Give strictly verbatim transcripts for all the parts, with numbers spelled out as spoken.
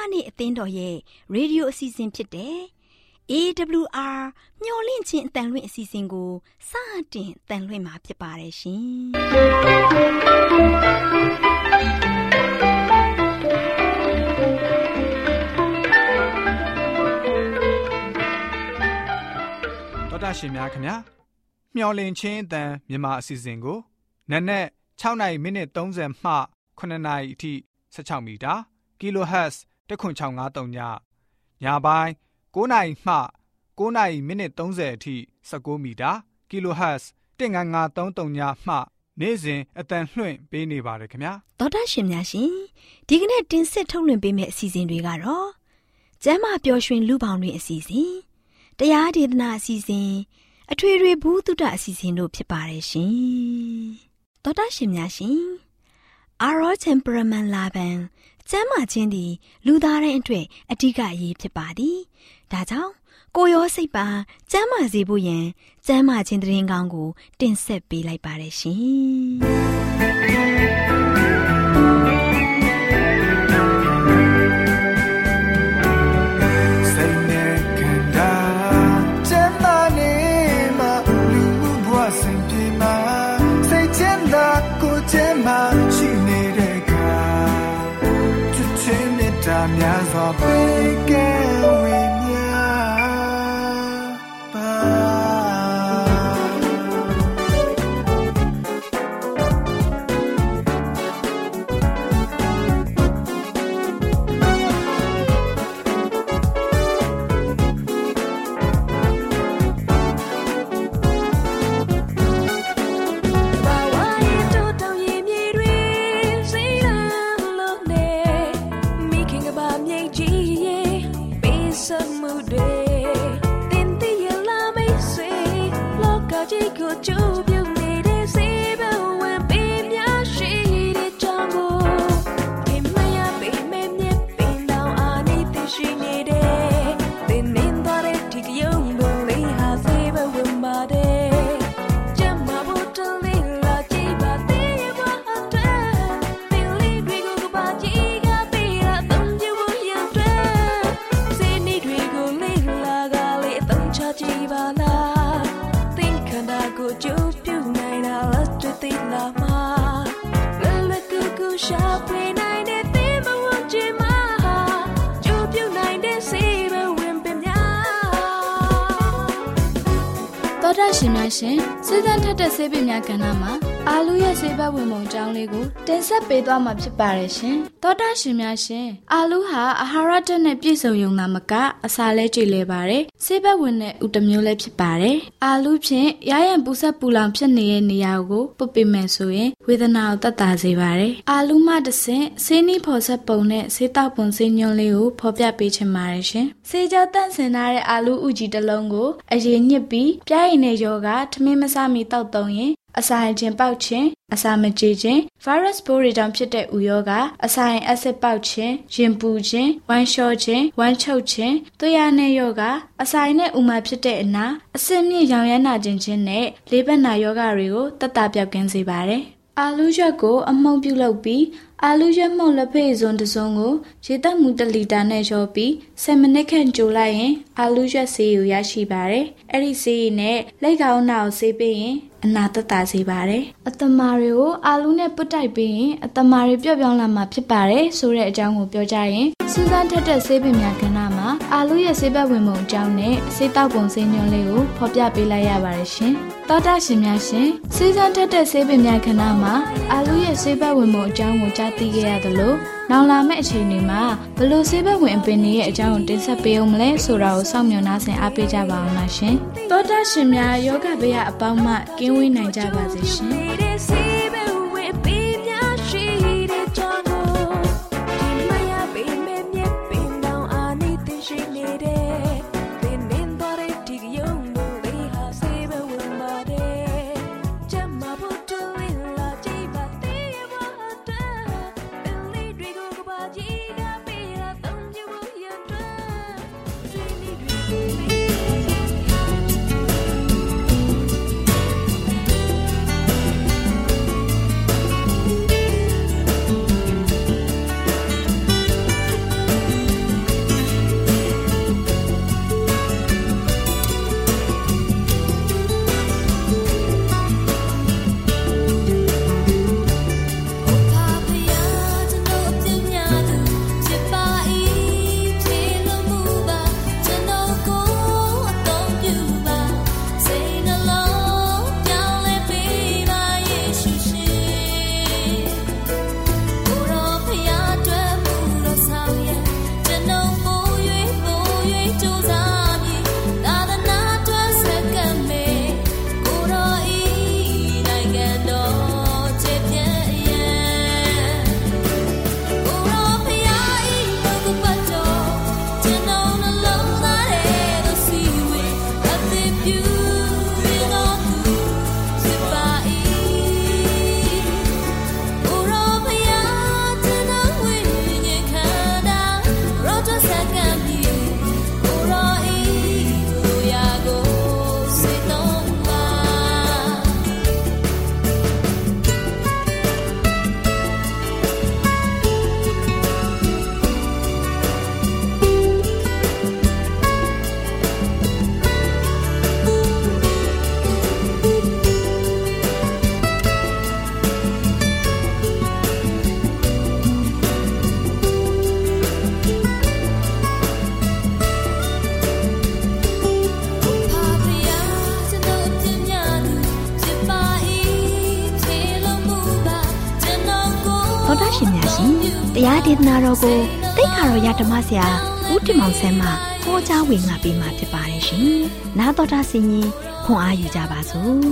နဲ့အသင်းတော်ရဲ့ရေဒီယိုအစီအစဉ်ဖြစ်တဲ့ အေး ဒဘလျူ အာ မျော်လင့်ခြင်းအတန်လွင့်အစီအစဉ်ကိုစတင်တန်လွင့်မှာဖြစ်ပါတယ်ရှင်။တော်တာရှင်များခင်ဗျာမျော်လင့်ခြင်းအတန်မြန်မာအစီအစဉ်ကိုနက်နက်၆နာရီမိနစ်၃၀မှခုနှစ်နာရီအထိ၁၆မီတာ kilohertz တစ်ခွန်း၆၅၃ညညပိုင်း၉နာရီမှ၉နာရီမိနစ်၃၀အထိ၁၉မီတာ kilohertz တစ်ငါးငါး၃၃ညမှနေ့စဉ်အတန်လွှင့်ပေးနေပါတယ်ခင်ဗျာတော်တာရှင်များရှင်ဒီကနေ့တင်ဆက်ထုတ်လွှင့်ပေးမယ့်အစီအစဉ်တွေကတော့ကျမ်းမာပျော်ရွှင်လူပေါင်းတွင်အစီအစဉ်တရားဒေသနာအစီအစဉ်အထွေထွေဘုဒ္ဓအစီအစဉ်တို့ဖြစ်ပါတယ်ရှင်တော်တာရှင်များရှင်အာရော temperament လာပန်ကျမ်းမာခြင်းသည်လူသားတိုင်းအတွက်အဓိကအရေးဖြစ်ပါသည်ဒါကြောင့်ကိုယ်ရောစိတ်ပါကျမ်းမာစေဖို့ယင်ကျမ်းမာခြင်းသတင်းကောင်းကိုတင်ဆက်ပေးလိုက်ပါတယ်ရှင်များစွာပေးကဲဝေမျှပါတော်တာရှင်များရှင်စေတန်းထက်တဲ့ဆေးပညာကဏ္ဍမှာအာလူရဲ့ဆေးဘက်ဝင်ပုံအကြောင်းလေးကိုတင်ဆက်ပေးသွားမှာဖြစ်ပါတယ်ရှင်တော်တာရှင်များရှင်အာလူဟာအာဟာရဓာတ်နဲ့ပြည့်စုံရုံသာမကအစာလဲကြည်လဲပါတယ်ဆေးဘက်ဝင်တဲ့ဥတမျိုးလည်းဖြစ်ပါတယ်အာလူဖြင့်ရရန်ပူဆက်ပူလောင်ဖြစ်နေတဲ့နေရာကိုပုတ်ပေးမယ်ဆိုရင်ဝေဒနာကိုသက်သာစေပါတယ်အာလူမှတစ်ဆင့်ဆေးနီးဖော်ဆက်ပုံနဲ့ဆေးတောက်ပုံဆေးညွှန်းလေးကိုဖော်ပြပေးချင်ပါတယ်ရှင်ဆေးကြောတန့်စင်ထားတဲ့အာလူဥကြီးတစ်လုံးကိုအရင်ညစ်ပြီးပြားရည်နဲ့ရောဂါထမင်းမစားမီတောက်သုံးရင်အစာရင်ကျင်ပေါက်ခြင်းအစာမကြေခြင်းဗိုင်းရပ်စ်ပိုးတွေကြောင့်ဖြစ်တဲ့ဥရောဂါအစာရင်အက်ဆစ်ပေါက်ခြင်းရင်ပူခြင်းဝမ်းလျှောခြင်းဝမ်းချုပ်ခြင်းသွေးရနဲ့ရောဂါအစာရင်နဲ့ဥမာဖြစ်တဲ့အနာအဆင့်မြင့်ရောင်ရမ်းနာခြင်းချင်းနဲ့လေးဘက်နာရောဂါတွေကိုသက်သာပြောက်ကင်းစေပါတယ်အာလူရွက်ကိုအမှုန့်ပြုလုပ်ပြီးအာလူရွက်မှုန့်လက်ဖက်စွန်းတစ်စုံကိုရေတက်မှုတစ်လီတာနဲ့ရောပြီးဆယ်မိနစ်ခန့်ကြိုလိုက်ရင်အာလူရွက်ဆေးကိုရရှိပါတယ်။အဲ့ဒီဆေးရည်နဲ့လက်ကောင်းနာကိုဆေးပေးရင်အနာသက်သာစေပါတယ်။အတမာတွေကိုအာလူနဲ့ပုတ်တိုက်ပေးရင်အတမာတွေပျော့ပြောင်းလာမှာဖြစ်ပါတယ်ဆိုတဲ့အကြောင်းကိုပြောကြရင်စူးစမ်းထက်တဲ့ဆေးပင်များကဏ္ဍမှာအာလူရဲ့ဆေးဘက်ဝင်ပုံအကြောင်းနဲ့ဆေးတောက်ပုံဆေးညွှန်းလေးကိုဖော်ပြပေးလိုက်ရပါတယ်ရှင်။သောတာရှင်များရှင်စူးစမ်းထက်တဲ့ဆေးပင်များကဏ္ဍမှာအာလူရဲ့ဆေးဘက်ဝင်ပုံအကြောင်းကိုကြားသိခဲ့ရသလိုနောက်လာမယ့်အချိန်တွေမှာဘလို့ဆေးဘက်ဝင်အပင်တွေရဲ့အကြောင်းကိုတင်ဆက်ပေးအောင်မလဲဆိုတာကိုစောင့်မျှော်နှားဆင်အားပေးကြပါအောင်လားရှင်။သောတာရှင်များယောဂဗျာအပေါင်းမှကင်းဝေးနိုင်ကြပါစေရှင်။ရှင်များရှင်တရားဒေသနာတော်ကိုသိက္ခာတော်ရဓမ္မဆရာဦးတင်မောင်ဆန်းမှဟောကြားဝင်ငါပေးมาဖြစ်ပါတယ်ရှင်။နားတော်တာဆင်ရင်ခွန်အားယူကြပါစို့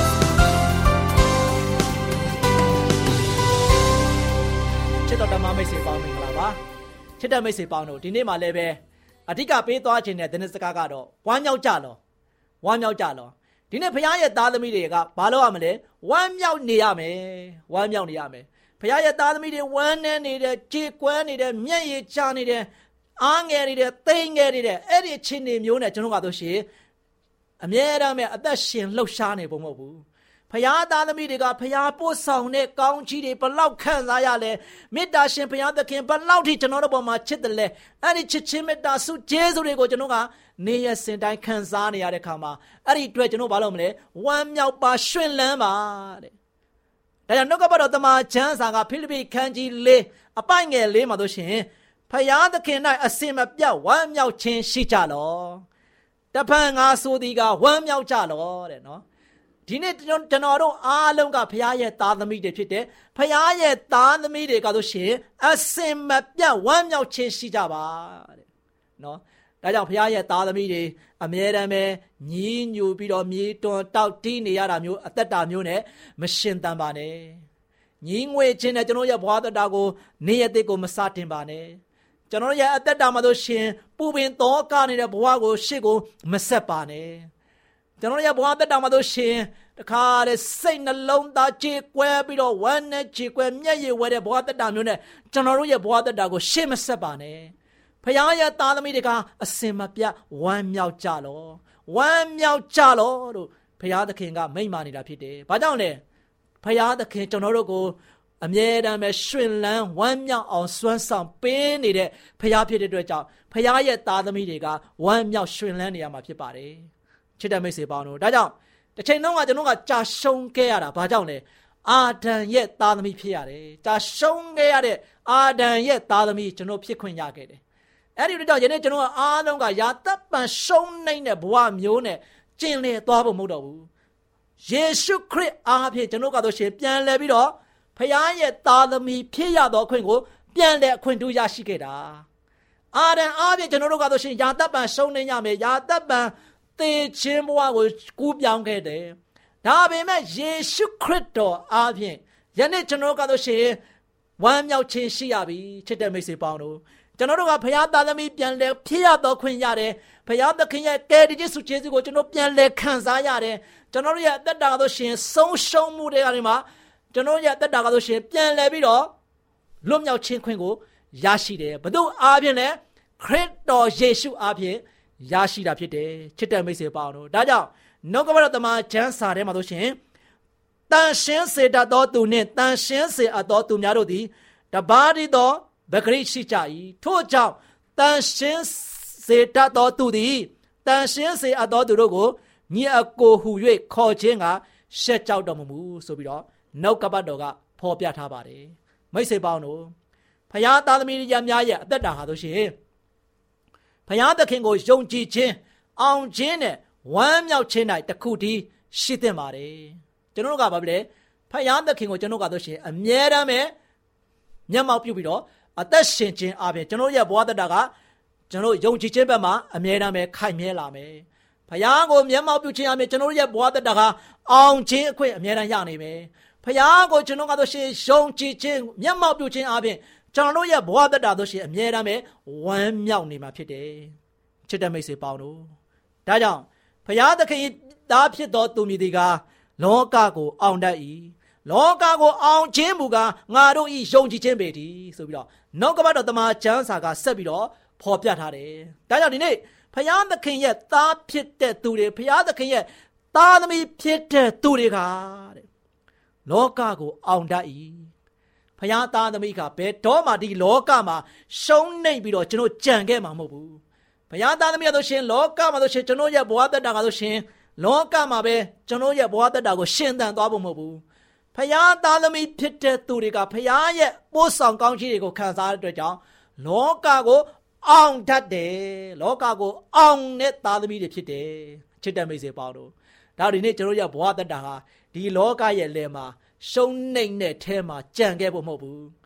။ချစ်တော်ဓမ္မမိတ်ဆွေပေါင်းမင်္ဂလာပါ။ချစ်တဲ့မိတ်ဆွေပေါင်းတို့ဒီနေ့မှလည်းပဲအဓိကပေးသွားခြင်းတဲ့သတင်းစကားကတော့ဝမ်းမြောက်ကြလောဝမ်းမြောက်ကြလောဒီနေ့ဘုရားရဲ့သားသမီးတွေကဘာလို့ရမလဲဝမ်းမြောက်နေရမယ်ဝမ်းမြောက်နေရမယ်ဘုရားရဲ့သားသမီးတွေဝမ်းနေနေတဲ့ကြေကွဲနေတဲ့မျက်ရည်ကျနေတဲ့အားငယ်နေတဲ့သိငယ်နေတဲ့အဲ့ဒီချင်းတွေမျိုးနဲ့ကျွန်တော်ကတော့ရှင်အမြဲတမ်းအသက်ရှင်လှုပ်ရှားနေပုံမဟုတ်ဘူးဘုရားသားသမီးတွေကဘုရားပို့ဆောင်တဲ့ကောင်းချီးတွေဘလောက်ခံစားရလဲမေတ္တာရှင်ဘုရားသခင်ဘလောက်ထိကျွန်တော်တို့ပေါ်မှာချစ်တယ်လဲအဲ့ဒီချစ်ချင်းမေတ္တာဆုကျေးဇူးတွေကိုကျွန်တော်ကနေရစင်တိုင်းခံစားနေရတဲ့ခါမှာအဲ့ဒီအတွက်ကျွန်တော်ဘာလုပ်မလဲဝမ်းမြောက်ပါရွှင်လန်းပါတဲ့ဒါကြောင့်နှုတ်ကပတ်တော်တမန်ကျမ်းစာကဖိလိပ္ပိခန်းကြီး၄အပိုင်ငယ်၄မှာတို့ရှင်ဘုရားသခင်၌အစင်မပြတ်ဝမ်းမြောက်ခြင်းရှိကြလောတပံငါဆိုသည်ကဝမ်းမြောက်ကြလောတဲ့နော်ဒီနေ့ကျွန်တော်တို့အားလုံးကဘုရားရဲ့သားသမီးတွေဖြစ်တယ်ဘုရားရဲ့သားသမီးတွေကဆိုရှင်အစင်မပြတ်ဝမ်းမြောက်ခြင်းရှိကြပါတဲ့နော်ဒါကြောင့်ဘုရားရဲ့သားသမီးတွေအမြဲတမ်းပဲညီးညူပြီးတော့မြေတွန်တောက်တီးနေရတာမျိုးအသက်တာမျိုးနဲ့မရှင်သန်ပါနဲ့ညီးငွေခြင်းနဲ့ကျွန်တော်ရဲ့ဘဝသက်တာကိုနေ့ရက်တွေကိုမစတင်ပါနဲ့ကျွန်တော်ရဲ့အသက်တာမှာဆိုရှင်ပူပင်သောကနေတဲ့ဘဝကိုရှေ့ကိုမဆက်ပါနဲ့ကျွန်တော်ရဲ့ဘဝသက်တာမှာဆိုရှင်တခါလေစိတ်နှလုံးသားကြေကွဲပြီးတော့ဝမ်းနဲ့ကြေကွဲမျက်ရည်ဝဲတဲ့ဘဝသက်တာမျိုးနဲ့ကျွန်တော်တို့ရဲ့ဘဝသက်တာကိုရှေ့မဆက်ပါနဲ့ဖခင်ရဲ့သားသမီးတွေကအစင်မပြတ်ဝမ်းမြောက်ကြလောဝမ်းမြောက်ကြလောလို့ဖခင်သခင်ကမိန့်မာနေတာဖြစ်တယ်။ဘာကြောင့်လဲဖခင်သခင်ကျွန်တော်တို့ကိုအမြဲတမ်းပဲရွှင်လန်းဝမ်းမြောက်အောင်စွမ်းဆောင်ပေးနေတဲ့ဖခင်ဖြစ်တဲ့အတွက်ကြောင့်ဖခင်ရဲ့သားသမီးတွေကဝမ်းမြောက်ရွှင်လန်းနေရမှာဖြစ်ပါတယ်။ချစ်တဲ့မိတ်ဆွေပေါင်းတို့ဒါကြောင့်တစ်ချိန်လုံးကကျွန်တော်ကကြာရှုံးခဲ့ရတာဘာကြောင့်လဲအာဒံရဲ့သားသမီးဖြစ်ရတယ်။ကြာရှုံးခဲ့ရတဲ့အာဒံရဲ့သားသမီးကျွန်တော်ဖြစ်ခွင့်ရခဲ့တယ်အဲ့ဒီတော့ယနေ့ကျွန်တော်အားလုံးကယာတပ်ပံရှုံးနေတဲ့ဘဝမျိုးနဲ့ကျင်လည်သွားဖို့မဟုတ်တော့ဘူးယေရှုခရစ်အားဖြင့်ကျွန်တော်ကတော့ရှင်ပြန်လဲပြီးတော့ဖခင်ရဲ့သားသမီးဖြစ်ရသောအခွင့်ကိုပြန်လဲအခွင့်တူရရှိခဲ့တာအာဒံအားဖြင့်ကျွန်တော်တို့ကတော့ရှင်ယာတပ်ပံရှုံးနေရမယ်ယာတပ်ပံသေခြင်းဘဝကိုကူးပြောင်းခဲ့တယ်ဒါပေမဲ့ယေရှုခရစ်တော်အားဖြင့်ယနေ့ကျွန်တော်ကတော့ရှင်ဝမ်းမြောက်ခြင်းရှိရပြီချစ်တဲ့မိတ်ဆွေပေါင်းတို့ကျွန်တော်တို့ကဘုရားသားသမီးပြန်လဲဖြစ်ရတော့ခွင့်ရတယ်ဘုရားသခင်ရဲ့ကယ်တင်ခြင်းဆုကျေးဇူးကိုကျွန်တော်ပြန်လဲခံစားရတယ်ကျွန်တော်တို့ရဲ့အသက်တာကဆိုရှင်ဆုံးရှုံးမှုတွေကနေမှာကျွန်တော်ရဲ့အသက်တာကဆိုရှင်ပြန်လဲပြီးတော့လွတ်မြောက်ခြင်းခွင့်ကိုရရှိတယ်ဘု து အားဖြင့်လဲခရစ်တော်ယေရှုအားဖြင့်ရရှိတာဖြစ်တယ်ချစ်တဲ့မိတ်ဆွေပေါင်းတို့ဒါကြောင့်နှုတ်ကပတ်တော်တမန်ကျမ်းစာထဲမှာဆိုရှင်တန်ရှင်းစေတတ်သောသူနှင့်တန်ရှင်းစေအပ်သောသူများတို့သည်တပါးတည်းသောဗကရိရှိကြ၏ထို့ကြောင့်တန်ရှင်းစေတတ်သောသူသည်တန်ရှင်းစေအပ်သောသူတို့ကိုညီအကိုဟူ၍ခေါ်ခြင်းကရှက်ကြောက်တော်မမူဆိုပြီးတော့နှုတ်ကပတ်တော်ကဖော်ပြထားပါတယ်မိတ်ဆွေပေါင်းတို့ဖခင်သားသမီးများရဲ့အသက်တာဟာဆိုရှင်ဖခင်သခင်ကိုယုံကြည်ခြင်းအောင်ခြင်းနဲ့ဝမ်းမြောက်ခြင်း၌တခုတည်းရှိသင့်ပါတယ်ကျွန်တော်တို့ကဘာဖြစ်လဲဖခင်သခင်ကိုကျွန်တော်ကတော့ရှင်အမြဲတမ်းပဲမျက်မှောက်ပြုပြီးတော့အသက်ရှင်ခြင်းအပြင်ကျွန်တော်ရဲ့ဘဝတတကကျွန်တော်ယုံကြည်ခြင်းဘက်မှာအမြဲတမ်းပဲခိုင်မြဲလာမယ်။ဘုရားကိုမျက်မှောက်ပြုခြင်းအပြင်ကျွန်တော်ရဲ့ဘဝတတကအောင်ခြင်းအခွင့်အမြဲတမ်းရနိုင်မယ်။ဘုရားကိုကျွန်တော်ကတော့ရှင်ယုံကြည်ခြင်းမျက်မှောက်ပြုခြင်းအပြင်ကျွန်တော်ရဲ့ဘဝတတတို့ရှင်အမြဲတမ်းပဲဝမ်းမြောက်နေမှာဖြစ်တယ်။ချစ်တဲ့မိတ်ဆွေပေါင်းတို့ဒါကြောင့်ဘုရားသခင်သားဖြစ်တော်သူမြည်ဒီကလောကကိုအောင်တတ်၏လောကကိုအောင်ခြင်းမူကားငါတို့ဤယုံကြည်ခြင်းပေတည်းဆိုပြီးတော့နှုတ်ကပတ်တော်တမန်ကျမ်းစာကဆက်ပြီးတော့ဖော်ပြထားတယ်။ဒါကြောင့်ဒီနေ့ဖခင်သခင်ရဲ့သားဖြစ်တဲ့သူတွေဖခင်သခင်ရဲ့သားသမီးဖြစ်တဲ့သူတွေကတဲ့လောကကိုအောင်တတ်၏။ဖခင်သားသမီးကဘယ်တော့မှဒီလောကမှာရှုံးနိမ့်ပြီးတော့ကျွန်တော်ကြံခဲ့မှာမဟုတ်ဘူး။ဖခင်သားသမီးတို့ရှင်လောကမှာတို့ရှင်ကျွန်တော်ရဲ့ဘဝတတကတို့ရှင်လောကမှာပဲကျွန်တော်ရဲ့ဘဝတတကိုရှင်သန်သွားဖို့မဟုတ်ဘူး။ဖခင်သားသမီးဖြစ်တဲ့သူတွေကဖခင်ရဲ့ပို့ဆောင်ကောင်းချီးတွေကိုခံစားရတဲ့အတွက်ကြောင့်လောကကိုအောင်တတ်တယ်လောကကိုအောင်တဲ့သားသမီးတွေဖြစ်တယ်ချစ်တဲ့မိတ်ဆွေပေါင်းတို့ဒါဒီနေ့ကျွန်တော်ရဲ့ဘဝတတဟာဒီလောကရဲ့လယ်မှာရှုံးနိမ့်တဲ့ထဲမှာကြံခဲ့ဖို့မဟုတ်ဘူး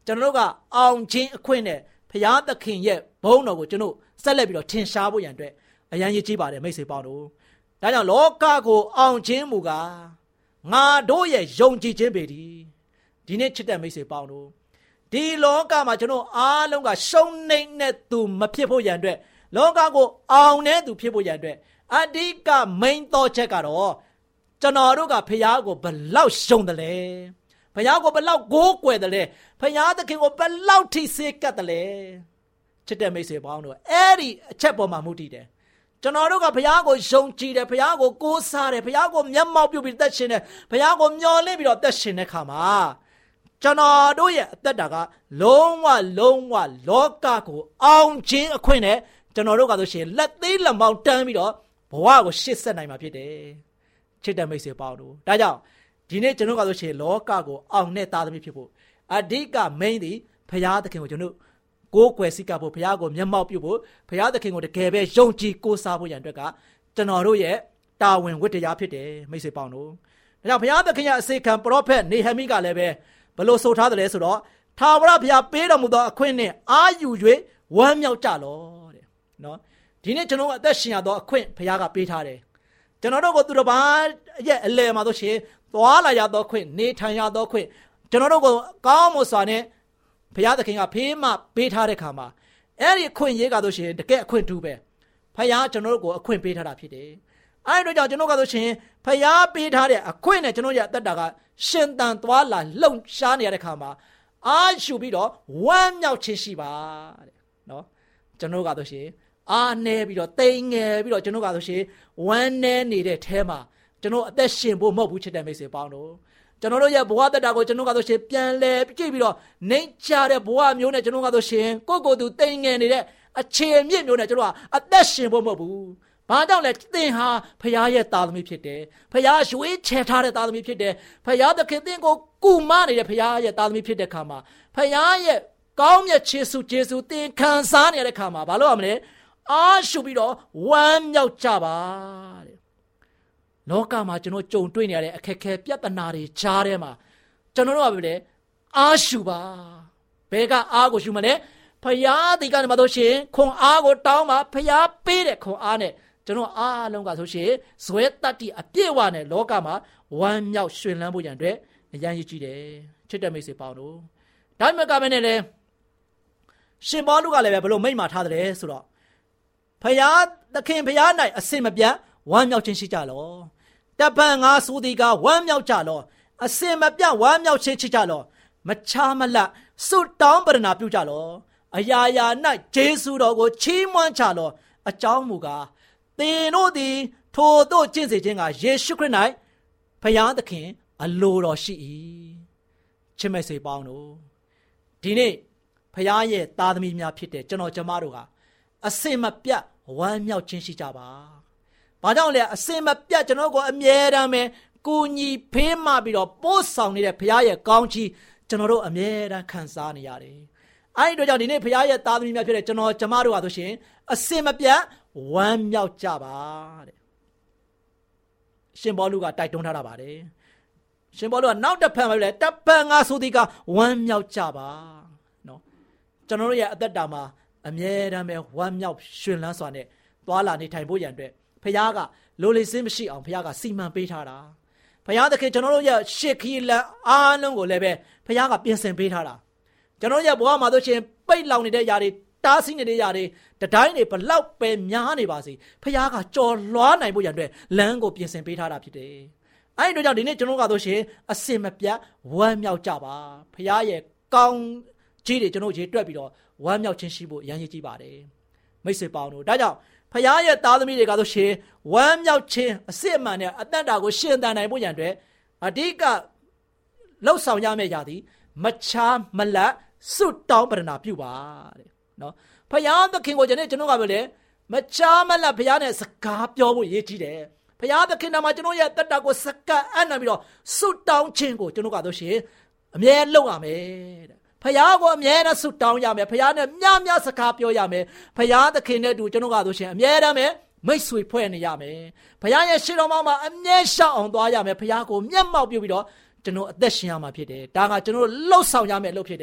ကျွန်တော်တို့ကအောင်ခြင်းအခွင့်နဲ့ဘုရားသခင်ရဲ့ဘုန်းတော်ကိုကျွန်တော်ဆက်လက်ပြီးတော့ထင်ရှားဖို့ရန်အတွက်အရန်ရည်ကြီးပါတယ်မိတ်ဆွေပေါင်းတို့ဒါကြောင့်လောကကိုအောင်ခြင်းမူကားငါတို့ရဲ့ယုံကြည်ခြင်းပေဒီဒီနေ့ချစ်တဲ့မိတ်ဆွေပေါင်းတို့ဒီလောကမှာကျွန်တော်အားလုံးကရှုံးနိမ့်တဲ့သူမဖြစ်ဖို့ရန်အတွက်လောကကိုအောင်တဲ့သူဖြစ်ဖို့ရန်အတွက်အဓိကမိန်တော်ချက်ကတော့ကျွန်တော်တို့ကဖျားကိုဘလောက်ရှုံးတယ်လဲဖျားကိုဘလောက်ကိုးကွယ်တယ်လဲဖျားသခင်ကိုဘလောက်ထိစေကတ်တယ်လဲချစ်တဲ့မိတ်ဆွေပေါင်းတို့အဲ့ဒီအချက်ပေါ်မှာမူတည်တယ်ကျွန်တော်တို့ကဘုရားကိုယုံကြည်တယ်ဘုရားကိုကိုးစားတယ်ဘုရားကိုမျက်မှောက်ပြုပြီးသက်ရှင်တယ်ဘုရားကိုမျှော်လင့်ပြီးတော့သက်ရှင်တဲ့ခါမှာကျွန်တော်တို့ရဲ့အသက်တာကလုံးဝလုံးဝလောကကိုအောင်ခြင်းအခွင့်နဲ့ကျွန်တော်တို့ကဆိုရှင်လက်သေးလက်မောင်းတန်းပြီးတော့ဘဝကိုရှေ့ဆက်နိုင်မှာဖြစ်တယ်ချစ်တဲ့မိတ်ဆွေပေါင်းတို့ဒါကြောင့်ဒီနေ့ကျွန်တော်ကဆိုရှင်လောကကိုအောင်တဲ့သားသမီးဖြစ်ဖို့အဓိက main သည်ဘုရားသခင်ကိုကျွန်တော်ကိုးကွယ်စိတ်ကဖို့ဘုရားကိုမျက်မှောက်ပြုဖို့ဘုရားသခင်ကိုတကယ်ပဲယုံကြည်ကိုးစားဖို့ရန်အတွက်ကကျွန်တော်တို့ရဲ့တာဝန်ဝတ္တရားဖြစ်တယ်မိတ်ဆွေပေါင်းတို့ဒါကြောင့်ဘုရားသခင်ရဲ့အစေခံပရောဖက်နေဟမိကလည်းပဲဘလို့ဆိုထားတယ်လဲဆိုတော့ထာဝရဘုရားပေးတော်မူသောအခွင့်နဲ့အာယူ၍ဝမ်းမြောက်ကြလောတဲ့နော်ဒီနေ့ကျွန်တော်အသက်ရှင်ရသောအခွင့်ဘုရားကပေးထားတယ်ကျွန်တော်တို့ကိုသူတစ်ပါးရဲ့အလယ်မှာဆိုရှင်သွားလာရသောအခွင့်နေထိုင်ရသောအခွင့်ကျွန်တော်တို့ကိုကောင်းမွန်စွာနဲ့ဘုရားသခင်ကဖေးမပေးထားတဲ့ခါမှာအဲ့ဒီအခွင့်ရေးကဆိုရှင်တကယ်အခွင့်တူပဲဘုရားကျွန်တော်တို့ကိုအခွင့်ပေးထားတာဖြစ်တယ်အဲ့ဒီတော့ကျွန်တော်ကဆိုရှင်ဘုရားပေးထားတဲ့အခွင့်နဲ့ကျွန်တော်ရဲ့အသက်တာကရှင်သန်သွားလာလှုပ်ရှားနေရတဲ့ခါမှာအာရှုပြီးတော့ဝမ်းမြောက်ခြင်းရှိပါတဲ့နော်ကျွန်တော်ကဆိုရှင်အာနေပြီးတော့တိမ်ငယ်ပြီးတော့ကျွန်တော်ကဆိုရှင်ဝမ်းနေနေတဲ့အဲမှာကျွန်တော်အသက်ရှင်ဖို့မဟုတ်ဘူးချစ်တဲ့မိတ်ဆွေပေါင်းတို့ကျွန်တော်တို့ရဲ့ဘဝတက်တာကိုကျွန်တော်ကဆိုရှင်ပြန်လဲကြည့်ပြီးတော့နှိမ့်ချတဲ့ဘဝမျိုးနဲ့ကျွန်တော်ကဆိုရှင်ကိုယ့်ကိုယ်သူတိမ်ငယ်နေတဲ့အခြေအမြစ်မျိုးနဲ့ကျွန်တော်ကအသက်ရှင်ဖို့မဟုတ်ဘူး။ဘာကြောင့်လဲသင်ဟာဖခင်ရဲ့သားသမီးဖြစ်တယ်။ဖခင်ရွေးချယ်ထားတဲ့သားသမီးဖြစ်တယ်။ဖခင်သခင်သင်ကိုကူမနေတဲ့ဖခင်ရဲ့သားသမီးဖြစ်တဲ့ခါမှာဖခင်ရဲ့ကောင်းမြတ်ခြင်းစုကျေးဇူးသင်ခံစားနေတဲ့ခါမှာဘာလို့ရမလဲ။အားရှုပြီးတော့ဝမ်းမြောက်ကြပါတဲ့။လောကမှာကျွန်တော်ကြုံတွေ့နေရတဲ့အခက်အခဲပြဿနာတွေကြားထဲမှာကျွန်တော်တို့ကပဲလေအားရှုပါဘယ်ကအားကိုရှုမလဲဖယားဒီကနေမှတော့ရှင်ခွန်အားကိုတောင်းပါဖယားပေးတဲ့ခွန်အားနဲ့ကျွန်တော်အားလုံးကဆိုရှင်ဇွဲတတ္တိအပြည့်အဝနဲ့လောကမှာဝမ်းမြောက်ရွှင်လန်းဖို့ရန်အတွက်အရန်ရည်ကြည့်တယ်ချစ်တဲ့မိတ်ဆွေပေါင်းတို့ဒါမှမကလည်းလေရှင်ပေါလုကလည်းပဲဘလို့မိန့်မာထားတယ်ဆိုတော့ဖယားသခင်ဖယား၌အစင်မပြတ်ဝမ်းမြောက်ခြင်းရှိကြလောတပန်ငါဆိုသည်ကဝမ်းမြောက်ကြလောအစင်မပြတ်ဝမ်းမြောက်ခြင်းရှိကြလောမချားမလတ်စွတ်တောင်းပရဏာပြုကြလောအရာရာ၌ဂျေစုတော်ကိုချီးမွမ်းကြလောအကြောင်းမူကားသင်တို့သည်ထိုတို့ကျင့်စေခြင်းကယေရှုခရစ်၌ဘုရားသခင်အလိုတော်ရှိ၏ချစ်မိတ်ဆွေပေါင်းတို့ဒီနေ့ဘုရားရဲ့သားသမီးများဖြစ်တဲ့ကျွန်တော်ကျမတို့ကအစင်မပြတ်ဝမ်းမြောက်ခြင်းရှိကြပါဘာကြောင့်လဲအစင်မပြတ်ကျွန်တော်ကိုအမြဲတမ်းပဲကိုညီဖေးမှပြီးတော့ပို့ဆောင်နေတဲ့ဘုရားရဲ့ကောင်းချီးကျွန်တော်တို့အမြဲတမ်းခံစားနေရတယ်အဲ့ဒီတော့ကြောင့်ဒီနေ့ဘုရားရဲ့သားသမီးများဖြစ်တဲ့ကျွန်တော်ကျမတို့ဟာဆိုရှင်အစင်မပြတ်ဝမ်းမြောက်ကြပါတဲ့ရှင်ပေါလုကတိုက်တွန်းထားတာပါတယ်ရှင်ပေါလုကနောက်တစ်ဖန်ပဲလေတပန်ငါဆိုသည်ကဝမ်းမြောက်ကြပါနော်ကျွန်တော်တို့ရဲ့အသက်တာမှာအမြဲတမ်းပဲဝမ်းမြောက်ရွှင်လန်းစွာနဲ့သွားလာနေထိုင်ဖို့ရန်အတွက်ဘုရားကလိုလေစင်းမရှိအောင်ဘုရားကစီမံပေးထားတာဘုရားသခင်ကျွန်တော်တို့ရဲ့ရှေ့ခီလန်အားလုံးကိုလည်းပဲဘုရားကပြင်ဆင်ပေးထားတာကျွန်တော်ရဲ့ဘဝမှာဆိုရှင်ပိတ်လောင်နေတဲ့ຢာတွေတားဆီးနေတဲ့ຢာတွေတတိုင်းတွေဘလောက်ပဲများနေပါစေဖခင်ကကြော်လွှားနိုင်ဖို့ရန်အတွက်လမ်းကိုပြင်ဆင်ပေးထားတာဖြစ်တယ်။အဲဒီတော့ကြောင့်ဒီနေ့ကျွန်တော်ကဆိုရှင်အစင်မပြတ်ဝမ်းမြောက်ကြပါဖခင်ရဲ့ကောင်းကြီးတွေကျွန်တော်ရေတွက်ပြီးတော့ဝမ်းမြောက်ခြင်းရှိဖို့ရန်ရည်ကြည့်ပါတယ်မိတ်ဆွေပေါင်းတို့ဒါကြောင့်ဖခင်ရဲ့သားသမီးတွေကဆိုရှင်ဝမ်းမြောက်ခြင်းအစစ်အမှန်နဲ့အသက်တာကိုရှင်သန်နိုင်ဖို့ရန်အတွက်အဓိကလှုပ်ဆောင်ရမယ့်ຢာသည်မချားမလတ်စွတ်တောင်းပရဏာပြုပါတဲ့နော်ဖယားသခင်ကိုကျွန်တော်ကျွန်တော်ကပြောလေမချားမလတ်ဖယားနဲ့စကားပြောဖို့ရည်ကြီးတယ်ဖယားသခင်နာမှာကျွန်တော်ရဲ့တက်တာကိုစကပ်အပ်နိုင်ပြီးတော့စွတ်တောင်းခြင်းကိုကျွန်တော်ကတော့ရှင်အမြဲလုပ်ရမယ်တဲ့ဖယားကိုအမြဲတမ်းစွတ်တောင်းရမယ်ဖယားနဲ့မြားမြားစကားပြောရမယ်ဖယားသခင်နဲ့တူကျွန်တော်ကတော့ရှင်အမြဲတမ်းပဲမိတ်ဆွေဖွဲ့နေရမယ်ဖယားရဲ့ရှေ့တော်မှာအမြဲရှောက်အောင်သွားရမယ်ဖယားကိုမျက်မှောက်ပြုပြီးတော့ကျွန်တော်အသက်ရှင်ရမှာဖြစ်တယ်ဒါကကျွန်တော်လှုပ်ဆောင်ရမယ်လို့ဖြစ်တယ်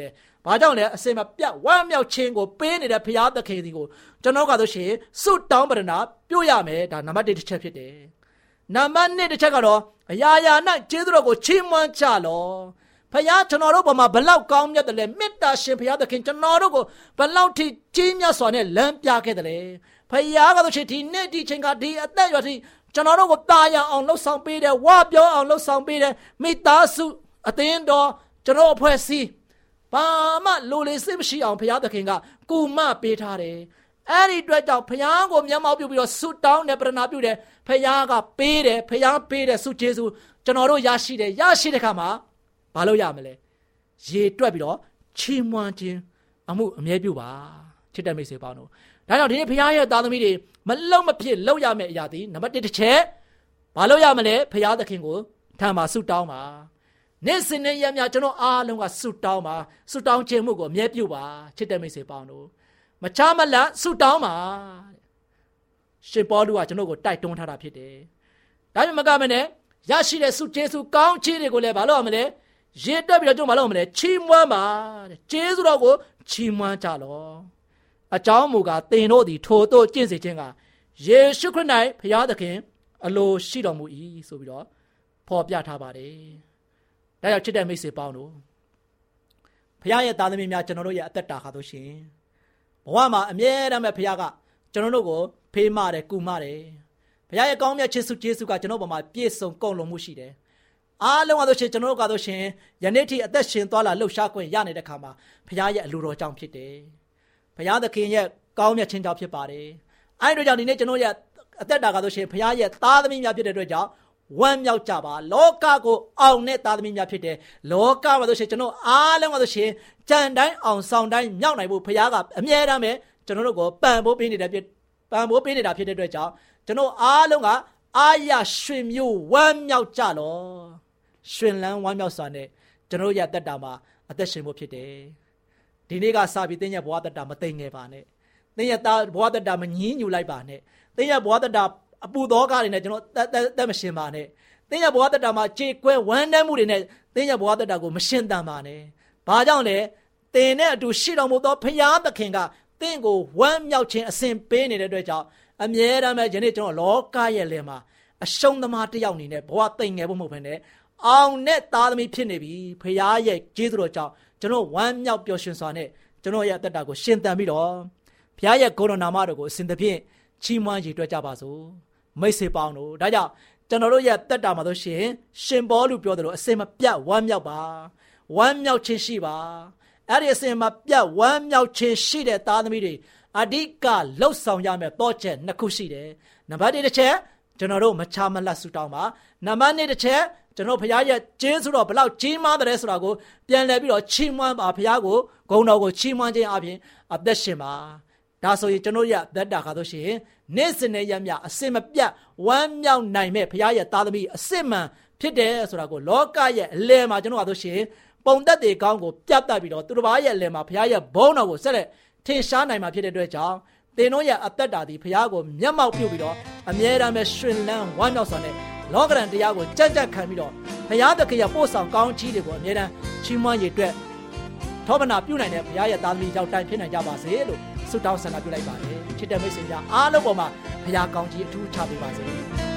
ဘာကြောင့်လဲအစင်မပြတ်ဝမ်းမြောက်ခြင်းကိုပေးနေတဲ့ဘုရားသခင်ဒီကိုကျွန်တော်ကဆိုရှင်ဆုတောင်းပတနာပြုရမယ်ဒါနံပါတ်တစ်ချက်ဖြစ်တယ်နံပါတ်နှစ်တစ်ချက်ကတော့အရာရာ၌ကျေးဇူးတော်ကိုချီးမွမ်းကြလောဘုရားကျွန်တော်တို့ဘုံမှာဘလောက်ကောင်းမြတ်တယ်လဲမေတ္တာရှင်ဘုရားသခင်ကျွန်တော်တို့ကိုဘလောက်ထိကြီးမြတ်စွာနဲ့လမ်းပြခဲ့တယ်လဲဘုရားကဆိုရှင်ဒီနေ့ဒီချိန်ကဒီအသက်ရွယ်ထိကျွန်တော်တို့ကိုတာယာအောင်လှုပ်ဆောင်ပေးတယ်ဝါပြောအောင်လှုပ်ဆောင်ပေးတယ်မိသားစုအသင်းတော်ကျွန်တော်အဖွဲ့အစည်းဘာမှလိုလေစိတ်မရှိအောင်ဘုရားသခင်ကကူမပေးထားတယ်အဲ့ဒီအတွက်ကြောင့်ဘုရားကိုမျက်မှောက်ပြုပြီးတော့ဆုတောင်းတယ်ပရဏာပြုတယ်ဘုရားကပေးတယ်ဘုရားပေးတယ်ဆုကျေးဇူးကျွန်တော်တို့ရရှိတယ်ရရှိတဲ့ခါမှာဘာလို့ရမလဲရေတွက်ပြီးတော့ချီးမွမ်းခြင်းအမှုအမြဲပြုပါချစ်တဲ့မိတ်ဆွေပေါင်းတို့ဒါကြောင့်ဒီနေ့ဘုရားရဲ့သားသမီးတွေမလုံမဖြစ်လုံရမယ့်အရာဒီနံပါတ်တစ်တစ်ချက်ဘာလို့ရမလဲဘုရားသခင်ကိုထံမှာဆုတောင်းပါနေ့စဉ်နဲ့ရက်များကျွန်တော်အားလုံးကဆုတောင်းပါဆုတောင်းခြင်းမှုကိုအမြဲပြုပါချစ်တဲ့မိတ်ဆွေပေါင်းတို့မချမလတ်ဆုတောင်းပါရှင်ပေါလုကကျွန်တော်ကိုတိုက်တွန်းထားတာဖြစ်တယ်ဒါပေမဲ့မကမနဲ့ရရှိတဲ့ဆုကျေးဇူးကောင်းချီးတွေကိုလည်းဘာလို့ရမလဲရေတွက်ပြီးတော့ကျွန်တော်မလုပ်မလဲချီးမွမ်းပါတဲ့ကျေးဇူးတော်ကိုချီးမွမ်းကြလောအကြောင်းမူကားသင်တို့သည်ထိုတို့ကျင့်စေခြင်းကယေရှုခရစ်၌ဘုရားသခင်အလိုရှိတော်မူ၏ဆိုပြီးတော့ဖော်ပြထားပါတယ်ဒါကြောင့်ချစ်တဲ့မိတ်ဆွေပေါင်းတို့ဘုရားရဲ့သားသမီးများကျွန်တော်တို့ရဲ့အသက်တာခါလို့ရှင်ဘဝမှာအမြဲတမ်းပဲဘုရားကကျွန်တော်တို့ကိုဖေးမတယ်ကူမတယ်ဘုရားရဲ့ကောင်းမြတ်ခြင်းစုကျေးဇူးကကျွန်တော်ပေါ်မှာပြည့်စုံကုန်လုံးမှုရှိတယ်အားလုံးကဆိုရှင်ကျွန်တော်တို့ကဆိုရှင်ယနေ့ထိအသက်ရှင်သွားလာလှုပ်ရှားခွင့်ရနေတဲ့ခါမှာဘုရားရဲ့အလိုတော်ကြောင့်ဖြစ်တယ်ဘုရားသခင်ရဲ့ကောင်းမြတ်ခြင်းကြောင့်ဖြစ်ပါတယ်အဲ့ဒီတော့ကြောင့်ဒီနေ့ကျွန်တော်ရဲ့အသက်တာကဆိုရှင်ဘုရားရဲ့သားသမီးများဖြစ်တဲ့အတွက်ကြောင့်ဝမ်းမြောက်ကြပါလောကကိုအောင်တဲ့သားသမီးများဖြစ်တယ်လောကမှာဆိုရှင်ကျွန်တော်အားလုံးကဆိုရှင်ကြံတိုင်းအောင်ဆောင်တိုင်းမြောက်နိုင်ဖို့ဘုရားကအမြဲတမ်းပဲကျွန်တော်တို့ကိုပံ့ပိုးပေးနေတဲ့ဖြစ်ပံ့ပိုးပေးနေတာဖြစ်တဲ့အတွက်ကြောင့်ကျွန်တော်အားလုံးကအာရရွှင်မျိုးဝမ်းမြောက်ကြလောရွှင်လန်းဝမ်းမြောက်စွာနဲ့ကျွန်တော်ရဲ့အသက်တာမှာအသက်ရှင်ဖို့ဖြစ်တယ်ဒီနေ့ကစပြီးသင်ရဲ့ဘဝသက်တာမသိငယ်ပါနဲ့သင်ရဲ့ဘဝသက်တာမငြင်းညူလိုက်ပါနဲ့သင်ရဲ့ဘဝသက်တာအပူသောကားတွေနဲ့ကျွန်တော်သက်မရှင်ပါနဲ့သင်ရဲ့ဘဝသက်တာမှာကြေကွဲဝမ်းနည်းမှုတွေနဲ့သင်ရဲ့ဘဝသက်တာကိုမရှင်တန်ပါနဲ့ဘာကြောင့်လဲသင်နဲ့အတူရှိတော်မူသောဘုရားသခင်ကသင်ကိုဝမ်းမြောက်ခြင်းအစဉ်ပေးနေတဲ့အတွက်ကြောင့်အမြဲတမ်းပဲယနေ့ကျွန်တော်လောကရဲ့လယ်မှာအရှုံးသမားတစ်ယောက်အနေနဲ့ဘဝသိငယ်ဖို့မဟုတ်ဘဲနဲ့အောင်နဲ့သားသမီးဖြစ်နေပြီဘုရားရဲ့ကျေးဇူးတော်ကြောင့်ကျွန်တော်ဝမ်းမြောက်ပျော်ရွှင်စွာနဲ့ကျွန်တော်ရဲ့အသက်တာကိုရှင်သန်ပြီးတော့ဘုရားရဲ့ဂုဏ်တော်နာမတော်ကိုအစဉ်သဖြင့်ချီးမွမ်းရည်တွက်ကြပါစို့မိတ်ဆွေပေါင်းတို့ဒါကြောင့်ကျွန်တော်တို့ရဲ့တက်တာမှာဆိုရှင်ရှင်ပေါလုပြောသလိုအစင်မပြတ်ဝမ်းမြောက်ပါဝမ်းမြောက်ခြင်းရှိပါအဲ့ဒီအစင်မပြတ်ဝမ်းမြောက်ခြင်းရှိတဲ့သားသမီးတွေအဓိကလှုပ်ဆောင်ရမယ့်တော့ချက်နှစ်ခုရှိတယ်နံပါတ်တစ်ချက်ကျွန်တော်တို့မချမလတ်ဆုတောင်းပါနံပါတ်နှစ်ချက်ကျွန်တော်ဘုရားရဲ့ကျေးဇူးတော်ဘလောက်ကြီးမားတယ်ဆိုတာကိုပြန်လည်ပြီးတော့ချီးမွမ်းပါဘုရားကိုဂုဏ်တော်ကိုချီးမွမ်းခြင်းအပြင်အသက်ရှင်ပါဒါဆိုရင်ကျွန်တော်ရဲ့သက်တာခါဆိုရှင်နေ့စဉ်နဲ့ရက်မြအစင်မပြတ်ဝမ်းမြောက်နိုင်မဲ့ဘုရားရဲ့သားသမီးအစစ်မှန်ဖြစ်တယ်ဆိုတာကိုလောကရဲ့အလယ်မှာကျွန်တော်ကဆိုရှင်ပုံသက်တွေကောင်းကိုပြတ်တတ်ပြီးတော့သူတစ်ပါးရဲ့အလယ်မှာဘုရားရဲ့ဘုန်းတော်ကိုဆက်လက်ထင်ရှားနိုင်မှာဖြစ်တဲ့အတွက်ကြောင့်သင်တို့ရဲ့အသက်တာဒီဘုရားကိုမျက်မှောက်ပြုပြီးတော့အမြဲတမ်းပဲရှင်လန်းဝမ်းမြောက်စွာနဲ့လောကရန်တရားကိုကြက်ကြက်ခံပြီးတော့ဘုရားသခင်ရဲ့ပို့ဆောင်ကောင်းချီးတွေကိုအမြဲတမ်းချီးမွမ်းရည်အတွက်ထောပနာပြုနိုင်တဲ့ဘုရားရဲ့သားသမီးကြောင့်တိုင်ဖြစ်နိုင်ကြပါစေလို့ဆုတောင်းဆန္ဒပြုလိုက်ပါတယ်ချစ်တဲ့မိတ်ဆွေများအားလုံးပေါ်မှာဘုရားကောင်းကြီးအထူးချပေးပါစေ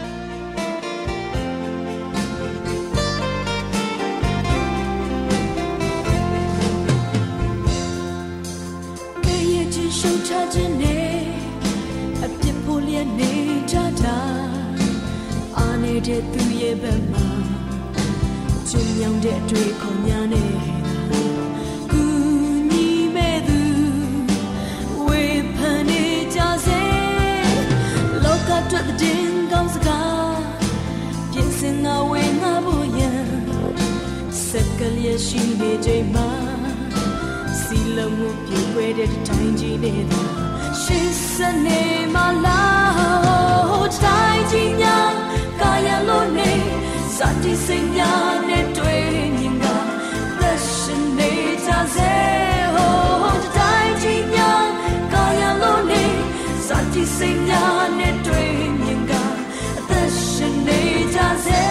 ရှုံချခြင်းနဲ့အပြစ်ဖို့လျက်နေကြတာအာနေတဲ့သူရဲ့ဘက်မှာကျဉ်းမြောင်းတဲ့အတွေ့အခေါ်များနဲ့ကူညီမဲ့သူဝေဖန်နေကြစေလောကအတွက်တဲ့ကောင်းစကားပြင်ဆင်ငါဝေငါဖို့ရန်စက်ကလေးရှိနေချိန်မှာစီလုံးမှုပြွေတဲ့တိုင်းကြီးနေတာရှစ်စနေမလာဟိုတိုင်းကြီးညာကာယလို့နေစတိစိညာနဲ့တွေ့မြင်ကသက်ရှင်နေကြစေဟိုတိုင်းကြီးညာကာယလို့နေစတိစိညာနဲ့တွေ့မြင်ကသက်ရှင်နေကြစေ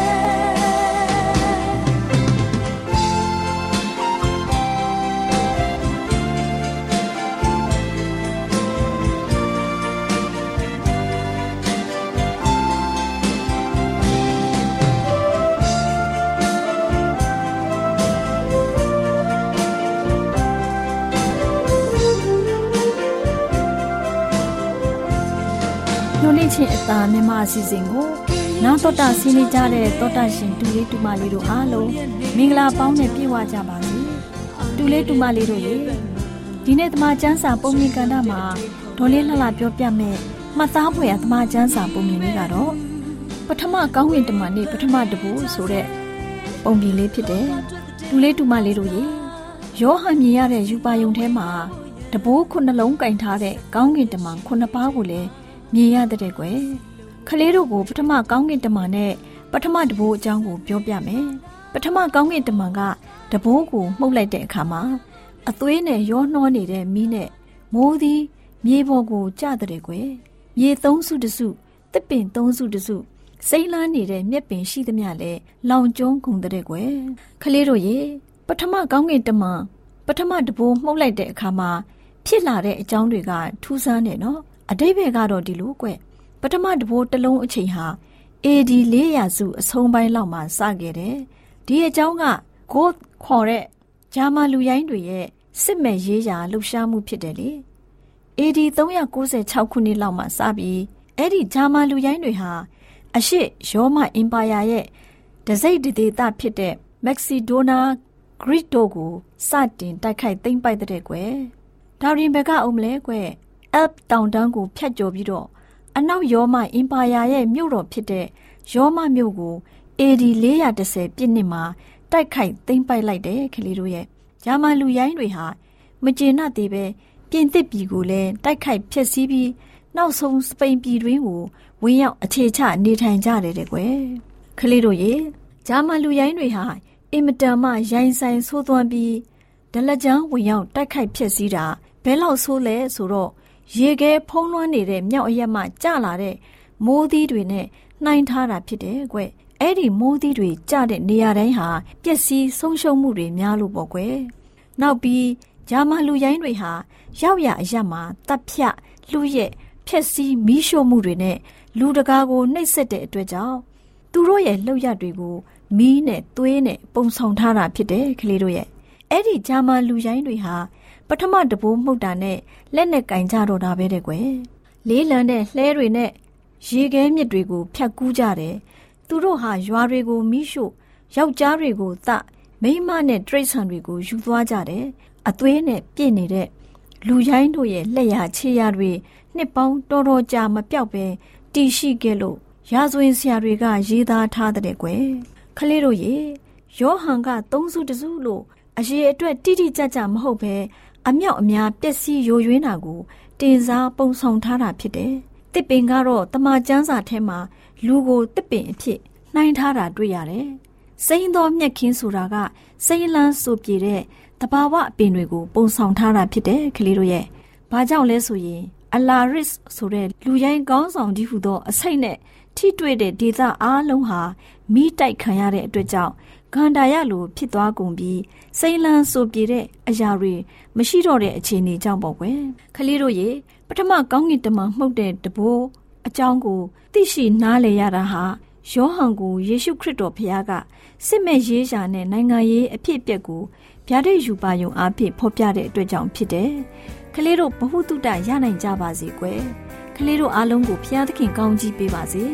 ချင်းအသာမြန်မာအစီအစဉ်ကိုနာတော်တာဆင်းနေကြတဲ့တောတာရှင်တူလေးတူမလေးတို့အားလုံးမင်္ဂလာပေါင်းနဲ့ပြည့်ဝကြပါစေတူလေးတူမလေးတို့ရေဒီနေ့တမချန်းစာပုံမြင်ကဏ္ဍမှာဒေါ်လေးလှလှပြောပြမယ်မှတ်သားဖွယ်ရတမချန်းစာပုံမြင်လေးကတော့ပထမကောင်းကင်တမန်နေ့ပထမတပူဆိုတဲ့ပုံပြင်လေးဖြစ်တယ်တူလေးတူမလေးတို့ရေယောဟန်မြင်ရတဲ့ယူပါယုံထဲမှာတဘိုးခုနှလုံးကင်ထားတဲ့ကောင်းကင်တမန်ခုနှစ်ပါးကိုလည်းမြင်ရတဲ့ကွယ်ခလေးတို့ကိုပထမကောင်းကင်တမန်နဲ့ပထမတဘိုးအကြောင်းကိုပြောပြမယ်ပထမကောင်းကင်တမန်ကတဘိုးကိုမှုတ်လိုက်တဲ့အခါမှာအသွေးနဲ့ရောနှောနေတဲ့မီးနဲ့မိုးသည်မြေပေါ်ကိုကျတဲ့ကွယ်မြေသုံးစုတစုတစ်ပင်သုံးစုတစုစိမ့်လန်းနေတဲ့မြက်ပင်ရှိသမျှလဲလောင်ကျွန်းကုန်တဲ့ကွယ်ခလေးတို့ရေပထမကောင်းကင်တမန်ပထမတဘိုးမှုတ်လိုက်တဲ့အခါမှာဖြစ်လာတဲ့အကြောင်းတွေကထူးဆန်းတယ်နော်အတိတ်ဘယ်ကတော့ဒီလိုကွပထမတဘိုးတစ်လုံးအချိန်ဟာ အေ ဒီ လေးရာစုအဆုံးပိုင်းလောက်မှာစခဲ့တယ်ဒီအကြောင်းကဂိုးခေါ်တဲ့ဂျာမန်လူရိုင်းတွေရဲ့စစ်မဲ့ရေးရာလှုပ်ရှားမှုဖြစ်တယ်လေ အေ ဒီ သုံး၉၆ခုနှစ်လောက်မှာစပြီးအဲ့ဒီဂျာမန်လူရိုင်းတွေဟာအရှေ့ရောမအင်ပါယာရဲ့တစိမ့်ဒေသဖြစ်တဲ့မက္ကဆီဒိုနာဂရစ်တို့ကိုစတင်တိုက်ခိုက်သိမ်းပိုက်တဲ့ကွယ်ဒါရင်ဘက်ကအုံးမလဲကွယ်အပ်တောင်တန်းကိုဖြတ်ကျော်ပြီးတော့အနောက်ရောမအင်ပါယာရဲ့မြို့တော်ဖြစ်တဲ့ရောမမြို့ကို အေ ဒီ လေးရာတစ်ဆယ်ပြည့်နှစ်မှာတိုက်ခိုက်သိမ်းပိုက်လိုက်တယ်ခလေးတို့ရဲ့ဂျာမန်လူရိုင်းတွေဟာမကျေနပ်သေးပဲပြင်သစ်ပြည်ကိုလည်းတိုက်ခိုက်ဖျက်ဆီးပြီးနောက်ဆုံးစပိန်ပြည်တွင်းကိုဝင်ရောက်အခြေချနေထိုင်ကြတယ်တဲ့ကွယ်ခလေးတို့ရေဂျာမန်လူရိုင်းတွေဟာအင်မတန်မှရိုင်းဆိုင်ဆိုးသွမ်းပြီးဒလကြမ်းဝင်ရောက်တိုက်ခိုက်ဖျက်ဆီးတာဘယ်လောက်ဆိုးလဲဆိုတော့ရေခဲဖုံးလွှမ်းနေတဲ့မြောက်အရက်မှကျလာတဲ့မိုးသီးတွေနဲ့နှိုင်းထားတာဖြစ်တယ်ကွ။အဲ့ဒီမိုးသီးတွေကျတဲ့နေရာတိုင်းဟာပျက်စီးဆုံးရှုံးမှုတွေများလို့ပေါ့ကွ။နောက်ပြီးဂျာမန်လူရိုင်းတွေဟာရောက်ရအရက်မှာတပ်ဖြတ်လူရဲ့ဖျက်ဆီးမီးရှို့မှုတွေနဲ့လူတကာကိုနှိပ်စက်တဲ့အတွက်ကြောင့်သူတို့ရဲ့လှုပ်ရက်တွေကိုမီးနဲ့သွေးနဲ့ပုံဆောင်ထားတာဖြစ်တယ်ကလေးတို့ရဲ့အဲ့ဒီဂျာမန်လူရိုင်းတွေဟာပထမတဘိုးမှုတ်တာနဲ့လက်နဲ့ကင်ကြတော့တာပဲတဲ့ကွယ်လေးလံတဲ့လှဲတွေနဲ့ရေခဲမြစ်တွေကိုဖြတ်ကူးကြတယ်သူတို့ဟာရွာတွေကိုမိရှို့ယောက်ျားတွေကိုသမိန်းမနဲ့တရိတ်ဆန်တွေကိုယူသွားကြတယ်အသွေးနဲ့ပြည့်နေတဲ့လူရိုင်းတို့ရဲ့လက်ရခြေရတွေနှစ်ပေါင်းတော်တော်ကြာမပြောက်ပဲတီရှိခဲ့လို့ရာဇဝင်ဆရာတွေကရေးသားထားတဲ့ကွယ်ခလေးတို့ရေယောဟန်ကသုံးစုတစုလို့အရေးအတွက်တိတိကျကျမဟုတ်ပဲအမြောက်အများပျက်စီးယိုယွင်းတာကိုတင်စားပုံဆောင်ထားတာဖြစ်တယ်။တစ်ပင်ကတော့တမန်ကျမ်းစာထဲမှာလူကိုတစ်ပင်အဖြစ်နှိုင်းထားတာတွေ့ရတယ်။စိမ်းသောမြက်ခင်းဆိုတာကစိမ်းလန်းဆိုပြေတဲ့တဘာဝအပင်တွေကိုပုံဆောင်ထားတာဖြစ်တယ်ကလေးတို့ရဲ့။ဘာကြောင့်လဲဆိုရင်အလာရစ်ဆိုတဲ့လူရိုင်းကောင်းဆောင်ကြီးဟူသောအစိတ်နဲ့ထိတွေ့တဲ့ဒေသအားလုံးဟာမိတိုက်ခံရတဲ့အတွက်ကြောင့်ဂန္ဓာရလိုဖြစ်သွားကုန်ပြီးစိမ်းလန်းဆိုပြေတဲ့အရာတွေမရှိတော့တဲ့အခြေအနေကြောင့်ပေါ့ကွယ်ခလေးတို့ရေပထမကောင်းကင်တမန်မှုတ်တဲ့တဘိုးအကြောင်းကိုသိရှိနားလည်ရတာဟာယောဟန်ကိုယေရှုခရစ်တော်ဖခင်ကစစ်မဲ့ရေးရှာနဲ့နိုင်ငံရေးအဖြစ်အပျက်ကိုဗျာဒိတ်ယူပါယုံအားဖြင့်ဖော်ပြတဲ့အတွက်ကြောင့်ဖြစ်တယ်ခလေးတို့ဘ ഹു တုတရနိုင်ကြပါစေကွယ်ခလေးတို့အားလုံးကိုဖခင်သခင်ကောင်းကြီးပေးပါစေ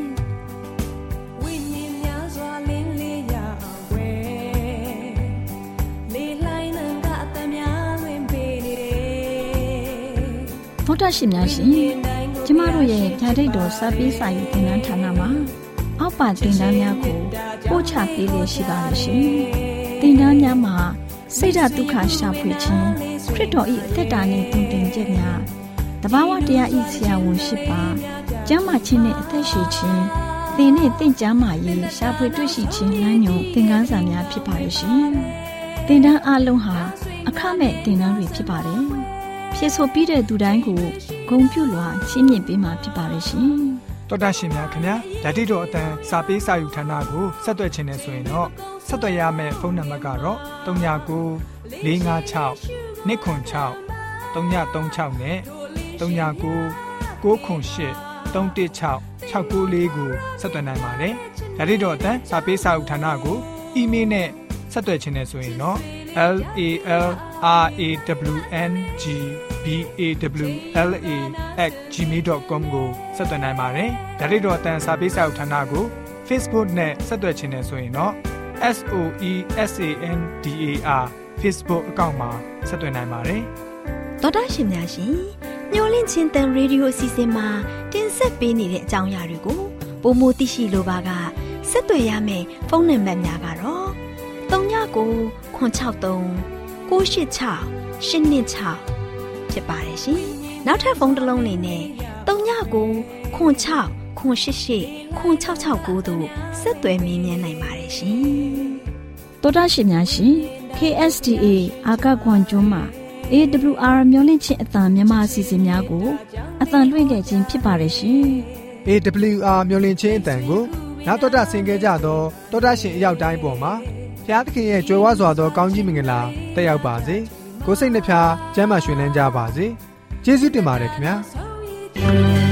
သောတာရှင်များရှင်ကျမတို့ရဲ့ဗျာဒိတ်တော်စာပေးစာယူသင်တန်းဌာနမှာအောက်ပါသင်တန်းများကိုပို့ချပေးလျက်ရှိပါတယ်ရှင်သင်တန်းများမှာစိတ်ဓာတ်ဒုက္ခရှာဖွေခြင်းခရစ်တော်၏အသက်တာနှင့်တူတင်ချက်များတဘာဝတရား၏ဆရာဝန်ရှိပါကျမ်းမာခြင်းနှင့်အသက်ရှိခြင်းသင်နှင့်တင့်ကြမာရေးရှာဖွေတွေ့ရှိခြင်းလမ်းညွန်သင်ခန်းစာများဖြစ်ပါရဲ့ရှင်သင်တန်းအလုံးဟာအခမဲ့သင်တန်းတွေဖြစ်ပါတယ်ဖြစ်ဆိုပြီးတဲ့သူတိုင်းကိုဂုဏ်ပြုလွှာချီးမြှင့်ပေးမှာဖြစ်ပါရဲ့ရှင်တော်တာရှင်များခင်ဗျာဓာတိတော်အတန်းစာပေးစာယူဌာနကိုဆက်သွယ်ခြင်းနဲ့ဆိုရင်တော့ဆက်သွယ်ရမယ့်ဖုန်းနံပါတ်ကတော့၃၉၉လေး၅၆၂ခွန်၆၃၃၆နဲ့၃၉၉၉ခွန်၈၃၁၆၆၉လေးကိုဆက်သွယ်နိုင်ပါတယ်ဓာတိတော်အတန်းစာပေးစာယူဌာနကိုအီးမေးလ်နဲ့ဆက်သွယ်ခြင်းနဲ့ဆိုရင်တော့ l a l R A W N G B A W L A at gmail dot com ကိုဆက်သွင်းနိုင်ပါတယ်။ဒါ့အပြင်တော့အတန်းစာပေးစာဥထာဏာကို Facebook နဲ့ဆက်သွယ်ခြင်းနဲ့ဆိုရင်တော့ S O E S A N D A R Facebook အကောင့်မှာဆက်သွင်းနိုင်ပါတယ်။ဒေါက်တာရှင်များရှင်မျော်လင့်ခြင်းတန်ရေဒီယိုအစီအစဉ်မှာတင်ဆက်ပေးနေတဲ့အကြောင်းအရာတွေကိုပိုမိုသိရှိလိုပါကဆက်သွယ်ရမယ့်ဖုန်းနံပါတ်များကတော့သုံးကိုခွန်၆သုံး ကိုရှစ်ချောင်းရှစ်နှစ်ချောင်းဖြစ်ပါတယ်ရှင်။နောက်ထပ်ဖုန်းတစ်လုံးနေနဲ့သုံးကိုခွန်၆ခွန်ရှစ်ရှစ်ခွန်၆၆ကိုတို့ဆက်သွယ်မြင်းမြန်းနိုင်ပါတယ်ရှင်။သောတာရှင်များရှင် K S D A အာကခွန်ကျွန်းမှာ A W R မျိုးလင့်ချင်းအတံမြန်မာအစီအစဉ်များကိုအတံလွှင့်ခဲ့ခြင်းဖြစ်ပါတယ်ရှင်။ A W R မျိုးလင့်ချင်းအတံကိုနောက်တော်တာဆင်ကြကြသောတောတာရှင်အရောက်တိုင်းပေါ်မှာဘုရားသခင်ရဲ့ကြွယ်ဝစွာသောကောင်းကြီးမင်္ဂလာတက်ရောက်ပါစေ။ကိုယ်စိတ်နှဖျားကျမ်းမာရွှင်လန်းကြပါစေ။ကျေးဇူးတင်ပါတယ်ခင်ဗျာ။